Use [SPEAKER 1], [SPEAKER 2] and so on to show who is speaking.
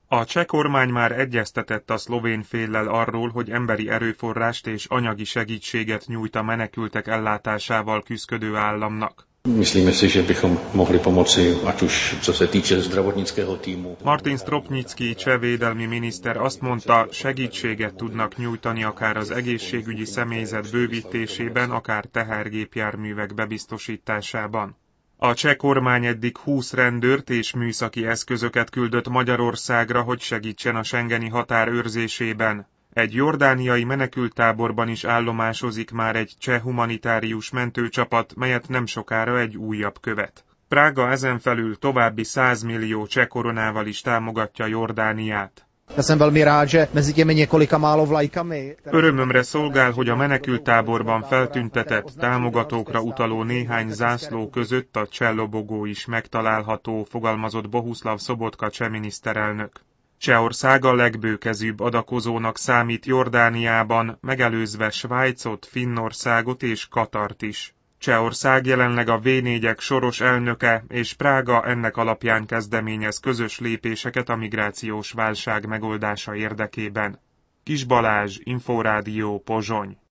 [SPEAKER 1] A cseh kormány már egyeztetett a szlovén féllel arról, hogy emberi erőforrást és anyagi segítséget nyújt a menekültek ellátásával küszködő államnak.
[SPEAKER 2] Myslíme si, že bychom mohli pomoci, ať už co se týče zdravotnického týmu.
[SPEAKER 1] Martin Stropnicki cseh védelmi miniszter azt mondta, segítséget tudnak nyújtani akár az egészségügyi személyzet bővítésében, akár tehergépjárművek bebiztosításában. A cseh kormány eddig 20 rendőrt és műszaki eszközöket küldött Magyarországra, hogy segítsen a schengeni határ őrzésében. Egy jordániai menekülttáborban is állomásozik már egy cseh humanitárius mentőcsapat, melyet nem sokára egy újabb követ. Prága ezen felül további 100 millió cseh koronával is támogatja Jordániát. Örömömre szolgál, hogy a menekülttáborban feltüntetett támogatókra utaló néhány zászló között a cseh lobogó is megtalálható, fogalmazott Bohuslav Szobotka cseh miniszterelnök. Csehország a legbőkezűbb adakozónak számít Jordániában, megelőzve Svájcot, Finnországot és Katart is. Csehország jelenleg a V4-ek soros elnöke, és Prága ennek alapján kezdeményez közös lépéseket a migrációs válság megoldása érdekében. Kis Balázs, Inforádió, Pozsony.